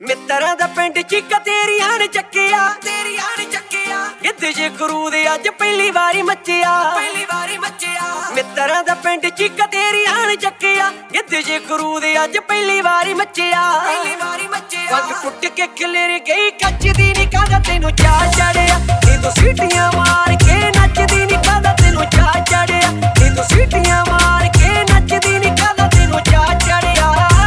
ਮਿੱਤਰਾਂ ਦਾ ਪਿੰਡ ਚੀਕਾ ਤੇਰੀਆਂ ਨੇ ਚੱਕਿਆ ਗਿੱਧੇ ਜੇ ਗੁਰੂ ਦੇ ਅੱਜ ਪਹਿਲੀ ਵਾਰੀ ਮੱਚਿਆ ਮਿੱਤਰਾਂ ਦਾ ਪਿੰਡ ਚੀਕਾ ਤੇਰੀਆਂ ਨੇ ਚੱਕਿਆ ਗਿੱਧੇ ਜੇ ਗੁਰੂ ਦੇ ਅੱਜ ਪਹਿਲੀ ਵਾਰੀ ਮੱਚਿਆ ਪੱਗ ਟੁੱਟ ਕੇ ਖਿਲਰ ਗਈ ਕੱਚ ਦੀ ਨੀ ਕਾਹਦਾ ਤੈਨੂੰ ਚਾਹ ਚੜਿਆ ਨੀ ਤੂੰ ਸੀਟੀਆਂ ਮਾਰ ਕੇ ਨੱਚਦੀ ਨੀ ਕਾਹਦਾ ਤੈਨੂੰ ਚਾਹ ਚੜਿਆ ਨੀ ਤੂੰ ਸੀਟੀਆਂ ਮਾਰ ਕੇ ਨੱਚਦੀ ਨੀ ਕਾਹਦਾ ਤੈਨੂੰ ਚਾਹ ਚੜਿਆ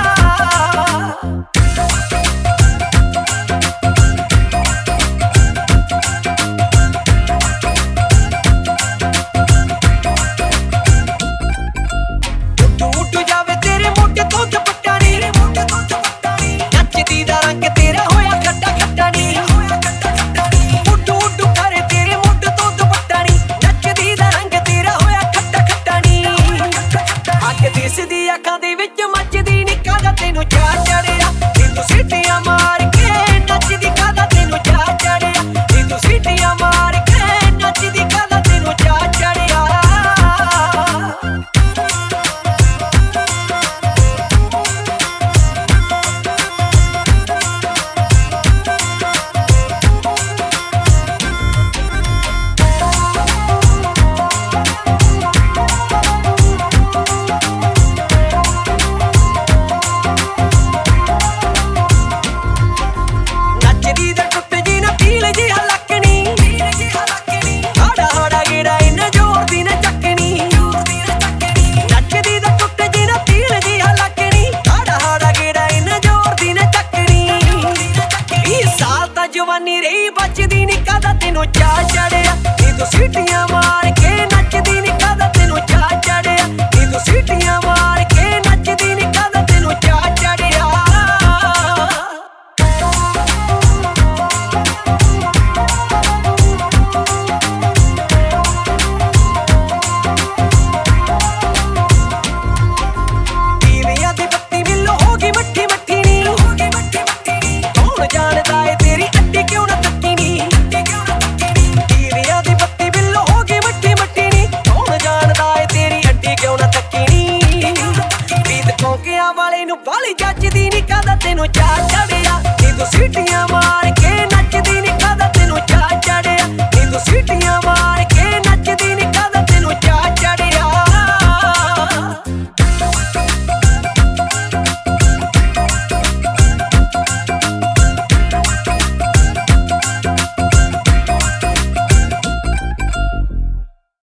ਦੀ ਅੱਖਾਂ ਦੇ ਵਿੱਚ ਮੱਚਦੀ ਨੀ ਕਾਹਦਾ ਤੈਨੂੰ ਚਾਹ ਚੜਿਆ ਨੀ ਤੂੰ ਸੀਟੀਆਂ ਮਾਰ ਕੇ ਨੱਚਦੀ ਕਾਹਦਾ ਤੈਨੂੰ ਚਾਹ ਚੜਿਆ ਨੀ ਤੂੰ ਸੀਟੀਆਂ ਮਾਰ ਕੇ ਨੱਚਦੀ ਕਾਹਦਾ ਤੈਨੂੰ ਚਾਹ ਚੜਿਆ ਜਵਾਨੀ ਰਹੀ ਬਚਦੀ ਨੀ ਕਾਹਦਾ ਤੈਨੂੰ ਚਾਹ ਚੜਿਆ ਨੀ ਤੂੰ ਸੀਟੀਆਂ ਮਾਰ ਕੇ ਨੱਚਦੀ ਨੀ ਕਾਹਦਾ ਤੈਨੂੰ ਚਾਹ ਚੜਿਆ ਨੀ ਤੂੰ ਸੀਟੀਆਂ ਮਾਰ ਕੇ ਨੱਚਦੀ ਨੀ ਕਾਹਦਾ ਤੈਨੂੰ ਚਾਹ ਚੜਿਆ ਟੀਵੀਆਂ ਦੀ ਬੱਤੀ ਬਿੱਲ ਹੋ ਗਈ ਮੱਠੀ ਮੱਠੀ ਨੀ ਕੌਣ ਜਾਣਦਾ ਏ ਤੇਰੀ ਅੱਡੀ ਕਿਉਂ ਨਾ ਤੱਕੀ ਨੀ ਟੀਵੀਆਂ ਦੀ ਬੱਤੀ ਬਿੱਲ ਹੋ ਗਈ ਮੱਠੀ ਮੱਠੀ ਨੀ ਕੌਣ ਜਾਣਦਾ ਏ ਤੇਰੀ ਅੱਡੀ ਕਿਉਂ ਨਾ ਤੱਕੀ ਨੀ ਪ੍ਰੀਤ ਕੌਂਕਿਆਂ ਵਾਲੇ ਨੂੰ ਬਾਲੀ ਜੱਜਦੀ ਨੀ ਕਾਹਦਾ ਤੈਨੂੰ ਚਾਹ ਚੜਿਆ ਨੀ ਤੂੰ ਸੀਟੀਆਂ ਮਾਰ ਕੇ ਨੱਚਦੀ ਨੀ ਕਾਹਦਾ ਤੈਨੂੰ ਚਾਹ ਚੜਿਆ ਨੀ ਤੂੰ ਸੀਟੀਆਂ ਮਾਰ